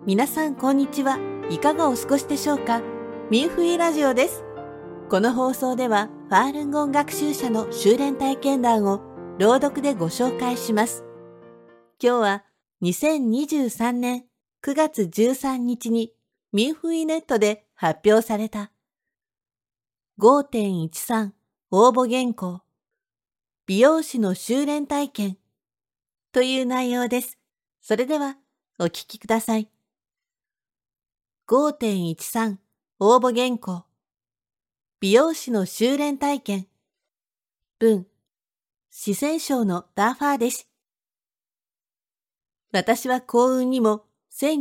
皆さんこんにちは。いかがお過ごしでしょうか。ミンフイラジオです。この放送ではファールンゴン学習者の修練体験談を朗読でご紹介します。今日は2023年9月13日にミンフイネットで発表された 5.13 応募原稿美容師の修練体験という内容です。それではお聞きください。5.13 応募原稿美容師の修練体験文四川省のダーファー弟子。私は幸運にも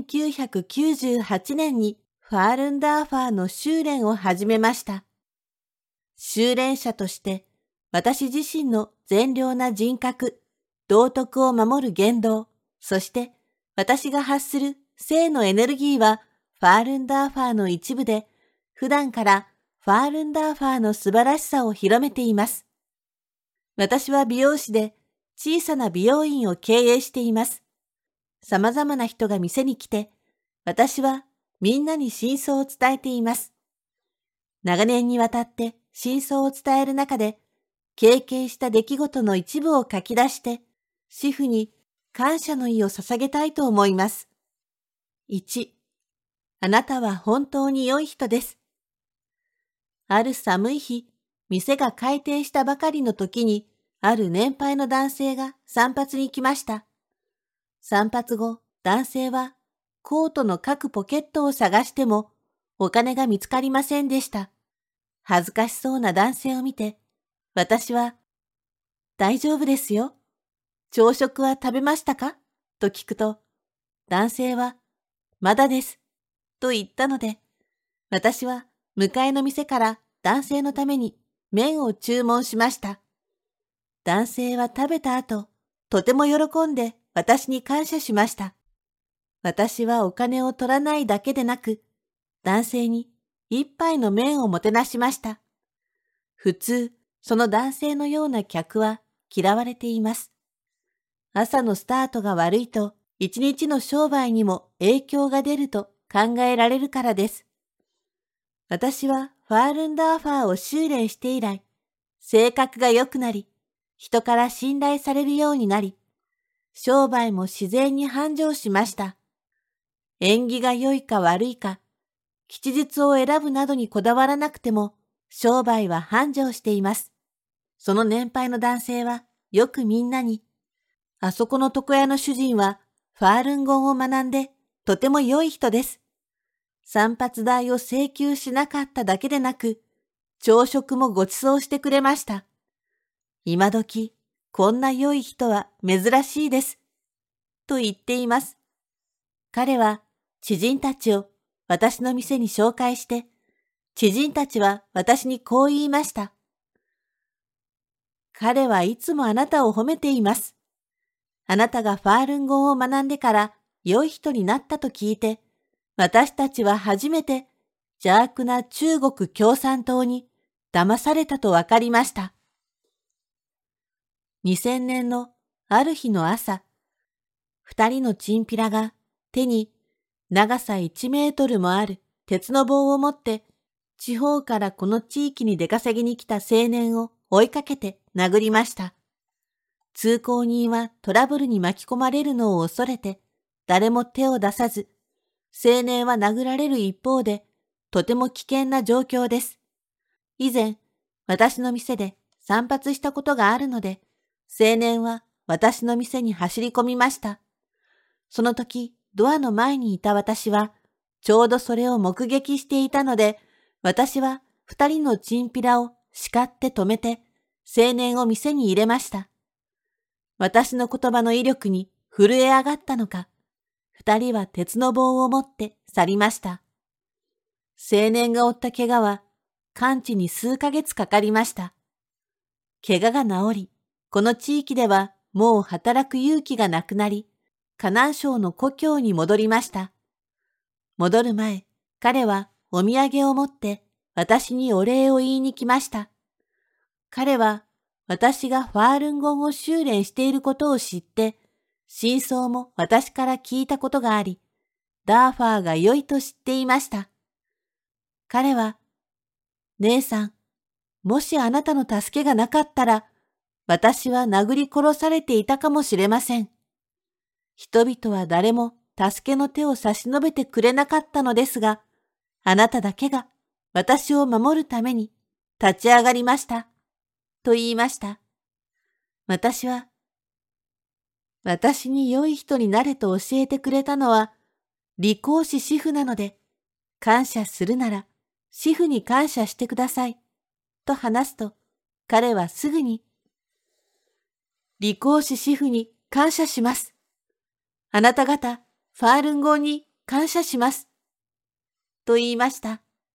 1998年にファールンダーファーの修練を始めました。修練者として私自身の善良な人格、道徳を守る言動、そして私が発する性のエネルギーはファールンダーファーの一部で、普段からファールンダーファーの素晴らしさを広めています。私は美容師で小さな美容院を経営しています。様々な人が店に来て、私はみんなに真相を伝えています。長年にわたって真相を伝える中で、経験した出来事の一部を書き出して、師父に感謝の意を捧げたいと思います。1、あなたは本当に良い人です。ある寒い日、店が開店したばかりの時に、ある年配の男性が散髪に来ました。散髪後、男性はコートの各ポケットを探しても、お金が見つかりませんでした。恥ずかしそうな男性を見て、私は、大丈夫ですよ。朝食は食べましたかと聞くと、男性は、まだです。と言ったので、私は向かいの店から男性のために麺を注文しました。男性は食べた後、とても喜んで私に感謝しました。私はお金を取らないだけでなく、男性に一杯の麺をもてなしました。普通、その男性のような客は嫌われています。朝のスタートが悪いと、一日の商売にも影響が出ると考えられるからです。私はファールンダーファーを修練して以来、性格が良くなり、人から信頼されるようになり、商売も自然に繁盛しました。縁起が良いか悪いか、吉日を選ぶなどにこだわらなくても、商売は繁盛しています。その年配の男性は、よくみんなに、あそこの床屋の主人は、ファールンゴンを学んで、とても良い人です。散髪代を請求しなかっただけでなく、朝食もご馳走してくれました。今時、こんな良い人は珍しいです。と言っています。彼は知人たちを私の店に紹介して、知人たちは私にこう言いました。彼はいつもあなたを褒めています。あなたがファールンゴンを学んでから良い人になったと聞いて、私たちは初めて邪悪な中国共産党に騙されたとわかりました。2000年のある日の朝、二人のチンピラが手に長さ1メートルもある鉄の棒を持って地方からこの地域に出稼ぎに来た青年を追いかけて殴りました。通行人はトラブルに巻き込まれるのを恐れて誰も手を出さず、青年は殴られる一方でとても危険な状況です。以前、私の店で散髪したことがあるので、青年は私の店に走り込みました。その時、ドアの前にいた私は、ちょうどそれを目撃していたので、私は二人のチンピラを叱って止めて、青年を店に入れました。私の言葉の威力に震え上がったのか、二人は鉄の棒を持って去りました。青年が負った怪我は、完治に数ヶ月かかりました。怪我が治り、この地域ではもう働く勇気がなくなり、河南省の故郷に戻りました。戻る前、彼はお土産を持って私にお礼を言いに来ました。彼は私がファールンゴンを修練していることを知って、真相も私から聞いたことがあり、 ダーファーが良いと知っていました。彼は、姉さん、もしあなたの助けがなかったら、私は殴り殺されていたかもしれません。人々は誰も助けの手を差し伸べてくれなかったのですが、あなただけが私を守るために立ち上がりました。と言いました。私に良い人になれと教えてくれたのは、利口師師父なので、感謝するなら、師父に感謝してください。と話すと、彼はすぐに、利口師師父に感謝します。あなた方、ファールンゴンに感謝します。と言いました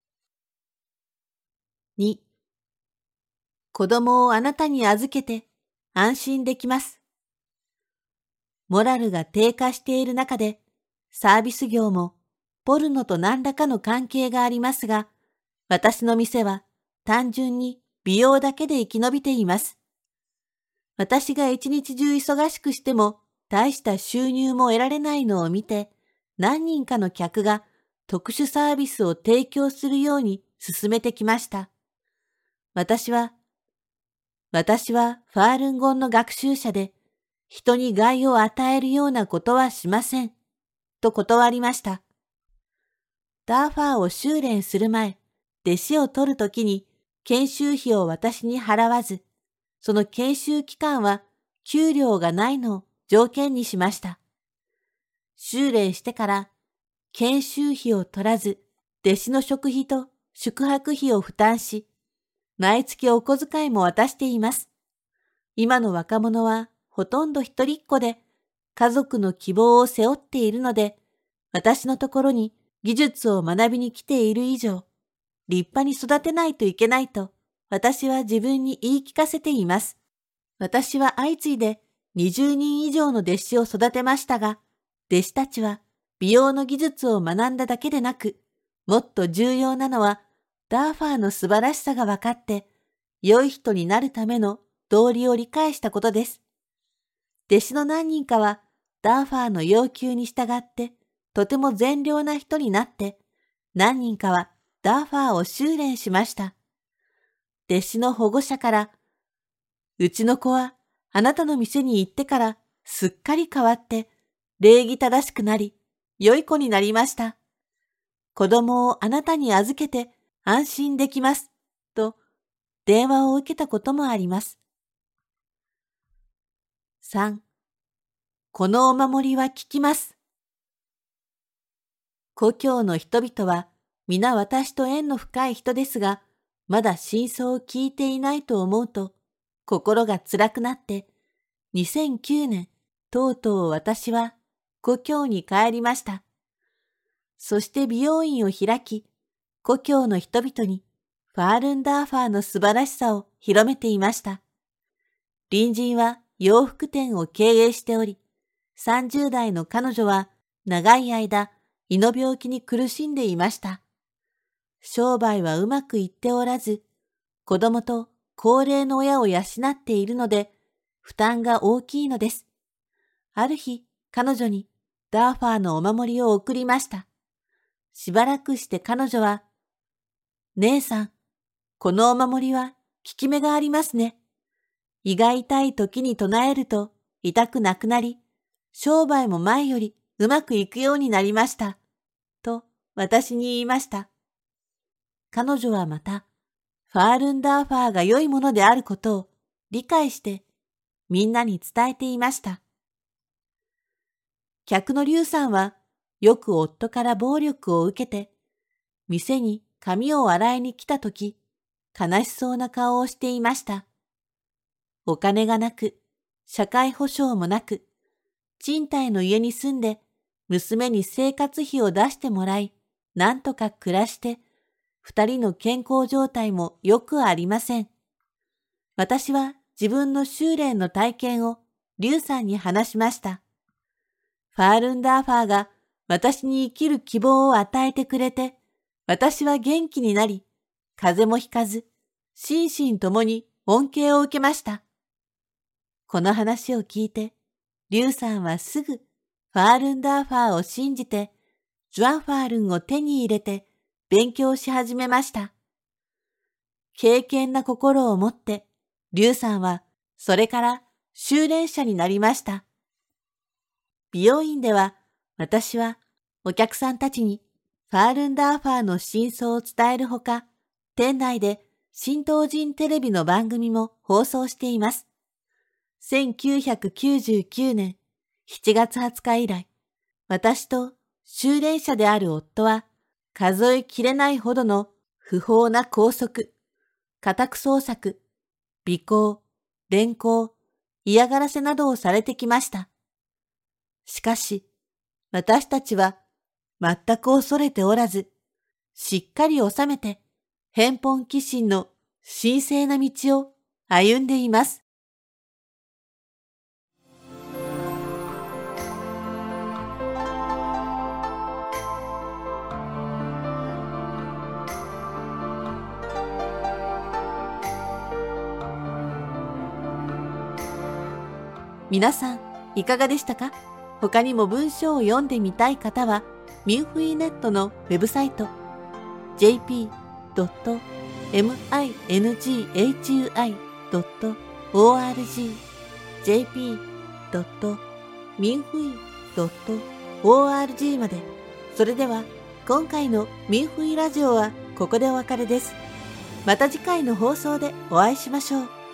。2、子供をあなたに預けて安心できます。モラルが低下している中で、サービス業もポルノと何らかの関係がありますが、私の店は単純に美容だけで生き延びています。私が一日中忙しくしても大した収入も得られないのを見て、何人かの客が特殊サービスを提供するように進めてきました。私はファールンゴンの学習者で、人に害を与えるようなことはしません。と断りました。ダーファーを修練する前、弟子を取るときに研修費を私に払わず、その研修期間は給料がないのを条件にしました。修練してから研修費を取らず、弟子の食費と宿泊費を負担し、毎月お小遣いも渡しています。今の若者はほとんど一人っ子で、家族の希望を背負っているので、私のところに技術を学びに来ている以上、立派に育てないといけないと、私は自分に言い聞かせています。私は相次いで20人以上の弟子を育てましたが、弟子たちは美容の技術を学んだだけでなく、もっと重要なのは、ダーファーの素晴らしさが分かって、良い人になるための道理を理解したことです。弟子の何人かは、ダーファーの要求に従って、とても善良な人になって、何人かはダーファーを修練しました。弟子の保護者から、うちの子はあなたの店に行ってからすっかり変わって、礼儀正しくなり、良い子になりました。子供をあなたに預けて安心できます。と、電話を受けたこともあります。3、このお守りは効きます。故郷の人々は皆私と縁の深い人ですが、まだ真相を聞いていないと思うと、心が辛くなって、2009年、とうとう私は故郷に帰りました。そして美容院を開き、故郷の人々にファールンダーファーの素晴らしさを広めていました。隣人は洋服店を経営しており、30代の彼女は長い間胃の病気に苦しんでいました。商売はうまくいっておらず、子供と高齢の親を養っているので、負担が大きいのです。ある日、彼女にダーファーのお守りを贈りました。しばらくして彼女は、姉さん、このお守りは効き目がありますね。胃が痛い時に唱えると痛くなくなり、商売も前よりうまくいくようになりました。と私に言いました。彼女はまた、ファールンダーファーが良いものであることを理解してみんなに伝えていました。客のリュウさんはよく夫から暴力を受けて、店に髪を洗いに来たとき、悲しそうな顔をしていました。お金がなく、社会保障もなく、賃貸の家に住んで、娘に生活費を出してもらい、なんとか暮らして、二人の健康状態もよくありません。私は自分の修練の体験をリュウさんに話しました。ファールンダーファーが私に生きる希望を与えてくれて、私は元気になり、風邪もひかず、心身ともに恩恵を受けました。この話を聞いて、リュウさんはすぐファールンダーファーを信じて、 ジュアンファールンを手に入れて勉強し始めました。敬虔な心を持って、リュウさんはそれから修練者になりました。美容院では私はお客さんたちにファールンダーファーの真相を伝えるほか、店内で新東人テレビの番組も放送しています。1999年7月20日以来、私と修練者である夫は数えきれないほどの不法な拘束、家宅捜索、尾行、連行、嫌がらせなどをされてきました。しかし、私たちは全く恐れておらず、しっかり収めて、返本寄進の神聖な道を歩んでいます。皆さん、いかがでしたか？他にも文章を読んでみたい方は、ミンフィーネットのウェブサイト jp.minghui.org jp.minhui.org まで。それでは、今回のミンフィラジオはここでお別れです。また次回の放送でお会いしましょう。